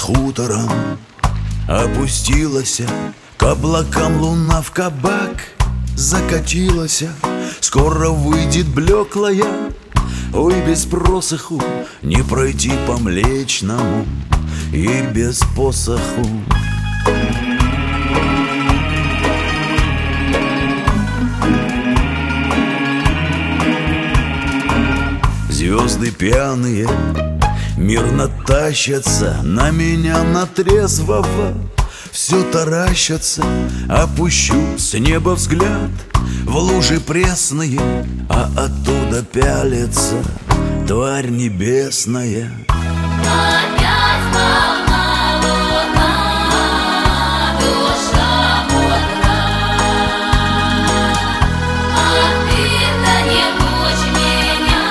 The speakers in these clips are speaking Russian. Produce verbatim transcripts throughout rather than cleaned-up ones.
хутором. Опустилась к облакам луна в кабак, закатилась, скоро выйдет блеклая. Ой, без просоху не пройти по Млечному и без посоху. Звезды пьяные мирно тащатся на меня, на трезвого. Все таращатся, опущу с неба взгляд в лужи пресные, а оттуда пялится тварь небесная. Опять волна луна, душа мудра, а ты-то не мучь меня,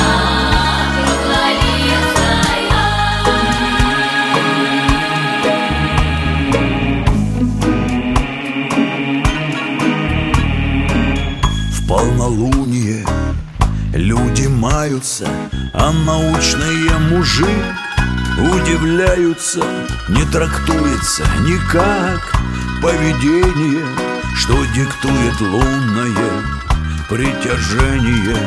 круглолицая. В полнолуние люди маются, а научные мужи удивляются. Не трактуется никак поведение, что диктует лунное притяжение.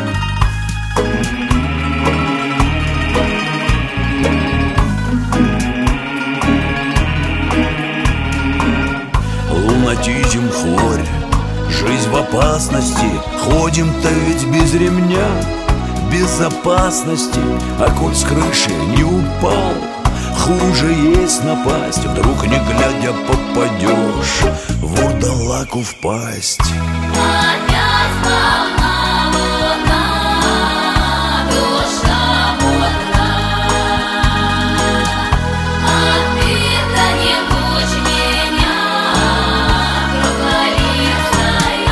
Лунатизм, хворь, жизнь в опасности. Ходим-то ведь без ремня безопасности, а коль с крыши не упал, хуже есть напасть. Вдруг не глядя попадешь вурдалаку в пасть. Опять волна луна, душа мудра, а ты-то не мучь меня, круглолицая.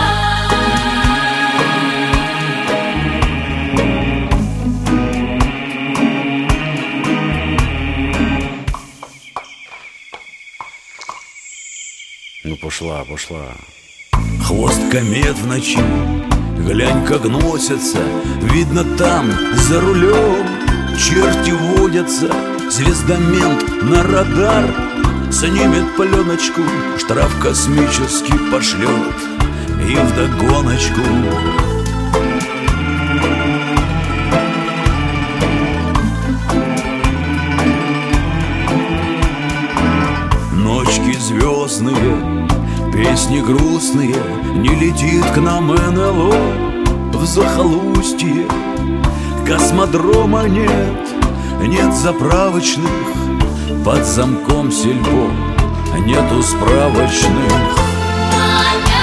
Ну пошла, пошла. Хвост комет в ночи, глянь, как носятся. Видно, там за рулем черти водятся. Звездомент на радар снимет пленочку, штраф космический пошлет и вдогоночку. Ночки звездные, песни грустные, не летит к нам эн эл о в захолустье. Космодрома нет, нет заправочных, под замком сельпо нету справочных.